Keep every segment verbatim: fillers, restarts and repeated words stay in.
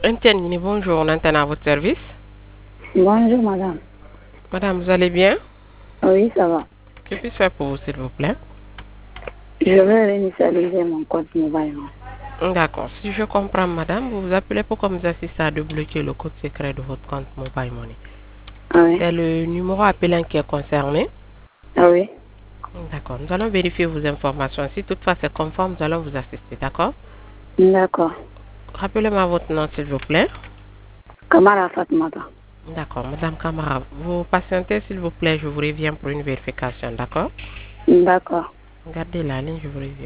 Etienne, bonjour, on entend à votre service. Bonjour, madame. Madame, vous allez bien? Oui, ça va. Que puis-je faire pour vous, s'il vous plaît? Je veux réinitialiser mon compte mobile. D'accord. Si je comprends, madame, vous vous appelez pour qu'on vous assiste à débloquer le code secret de votre compte Mobile Money. Ah oui. C'est le numéro appelant qui est concerné. Ah oui. D'accord. Nous allons vérifier vos informations. Si toutefois c'est conforme, nous allons vous assister. D'accord? D'accord. Rappelez-moi votre nom, s'il vous plaît. Kamara Fatmata. D'accord. Madame Kamara, vous patientez, s'il vous plaît. Je vous reviens pour une vérification. D'accord? D'accord. Gardez la ligne, je vous reviens.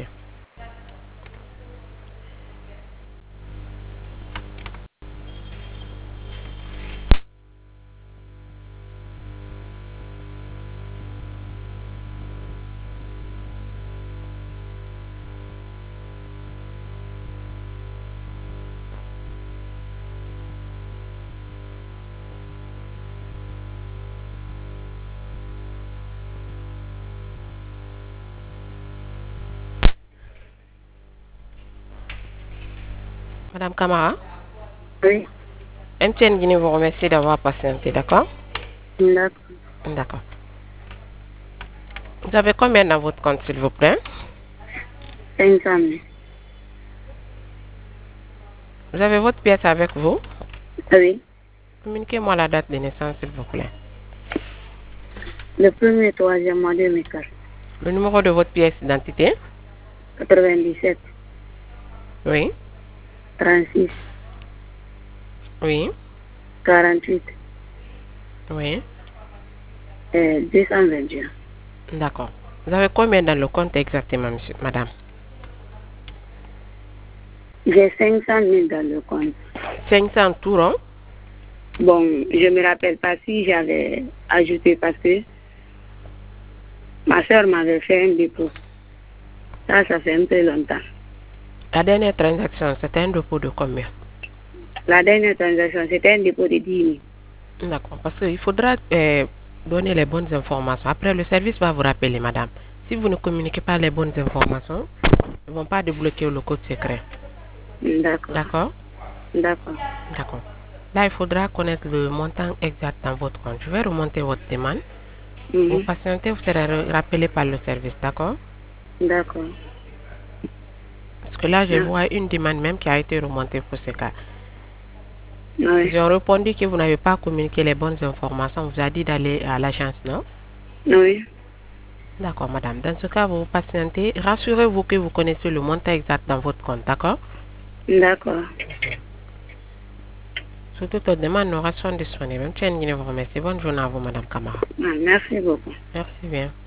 Madame Kamara? Oui. Etienne Guinée vous remercie d'avoir patienté. D'accord? D'accord. D'accord. Vous avez combien dans votre compte, s'il vous plaît? cinq cent mille. Vous avez votre pièce avec vous? Oui. Communiquez-moi la date de naissance, s'il vous plaît. Le premier et troisième mois deux mille quatre. Le numéro de votre pièce d'identité? quatre-vingt-dix-sept. Oui. trente-six. Oui. quarante-huit. Oui. Et deux cent vingt et un. D'accord. Vous avez combien dans le compte exactement, monsieur, madame? J'ai cinq cent mille dans le compte. cinq cents tout rond? Bon, je me rappelle pas si j'avais ajouté parce que ma soeur m'avait fait un dépôt. Ça, ça fait un peu longtemps. La dernière transaction, c'était un dépôt de combien? La dernière transaction, c'était un dépôt de dix mille. D'accord. Parce qu'il faudra euh, donner les bonnes informations. Après, le service va vous rappeler, madame. Si vous ne communiquez pas les bonnes informations, ils ne vont pas débloquer le code secret. D'accord. D'accord? D'accord. D'accord. Là, il faudra connaître le montant exact dans votre compte. Je vais remonter votre demande. Vous Mhm. patientez, vous serez rappelé par le service, d'accord? D'accord. Parce que là, je Ah. vois une demande même qui a été remontée pour ce cas. Oui. Ils ont répondu que vous n'avez pas communiqué les bonnes informations. On vous a dit d'aller à l'agence, non? Oui. D'accord, madame. Dans ce cas, vous patientez. Rassurez-vous que vous connaissez le montant exact dans votre compte, d'accord? D'accord. Sur toute autre demande, nos rations sont disponibles. Tiens, vous remercie. Bonne journée à vous, madame Kamara. Ah, merci beaucoup. Merci bien.